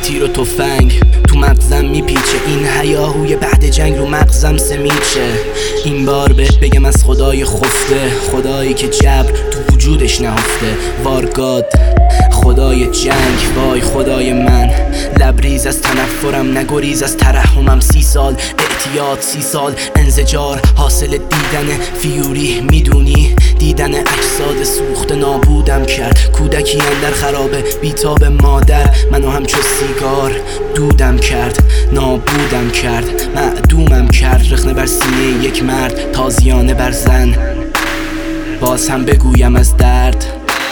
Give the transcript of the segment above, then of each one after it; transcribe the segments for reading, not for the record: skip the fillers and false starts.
تیر و تفنگ تو مغزم میپیچه، این هیاهوی بعد جنگ رو مغزم سمیچه. این بار بهت بگم از خدای خفته، خدایی که جبر تو وجودش نهفته. وارگاد خدای جنگ، وای خدای من، لبریز از تنفرم نگریز از ترحمم. 30 سال اعتیاد، 30 سال انزجار، حاصل دیدن فیوری میدونی، دیدن اجساد سوخته نابودم کرد. کودکی اندر خرابه بیتاب مادر، منو همچو سیگار دودم کرد، نابودم کرد، معدومم کرد. رخنه بر سینه یک مرد، تازیانه بر زن، باز هم بگویم از درد.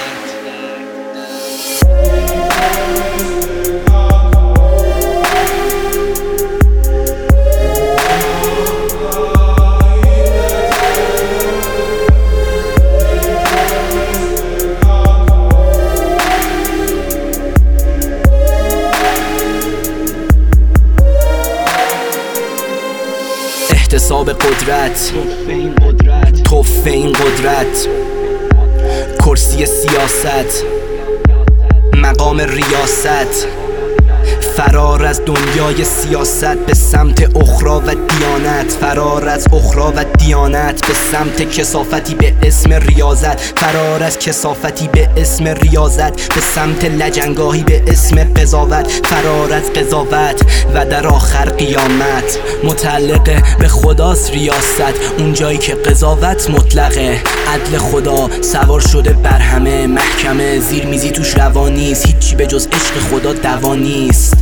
احتساب قدرت، توفه این قدرت، کرسی سیاست، مقام ریاست، فرار از دنیای سیاست به سمت اخرى و دیانت، فرار از اخرى و دیانت به سمت کثافتی به اسم ریاضت، فرار از کثافتی به اسم ریاضت به سمت لجنگاهی به اسم قضاوت، فرار از قضاوت و در آخر قیامت. متعلق به خداست ریاست، اون جایی که قضاوت مطلقه، عدل خدا سوار شده بر همه محکمه، زیر میزی توش روا نیست، هیچی به جز عشق خدا دوا نیست.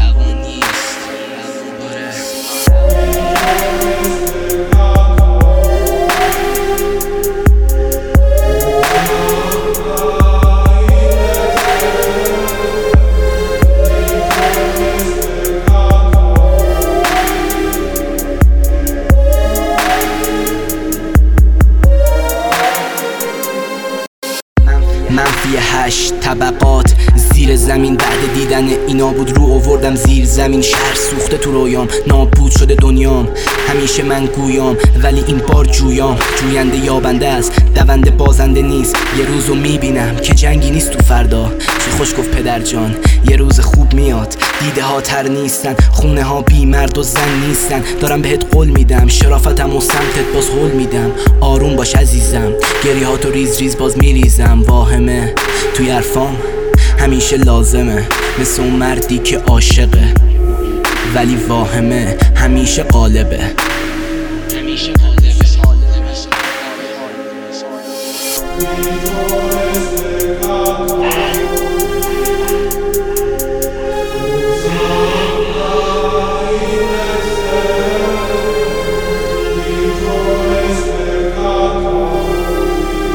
منفی 8 طبقات زیر زمین، بعد دیدن اینا بود رو آوردم زیر زمین. شهر سوخته تو رویام، نابود شده دنیام، همیشه من گویام ولی این بار جویام. جوینده یابنده است، دونده بازنده نیست. یه روزو میبینم که جنگی نیست تو فردا، چه خوش گفت پدر جان، یه روز خوب میاد. دیده ها تر نیستن، خونه ها بی مرد و زن نیستن. دارم بهت قول میدم، شرافتم و سمتت باز هول میدم. آروم باش عزیزم، گریه ها تو ریز ریز باز میریزم. واهمه توی حرفام همیشه لازمه، مثل اون مردی که عاشقه ولی واهمه همیشه غالبه.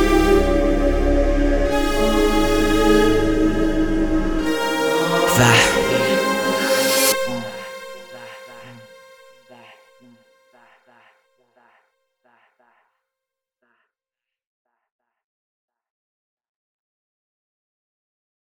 و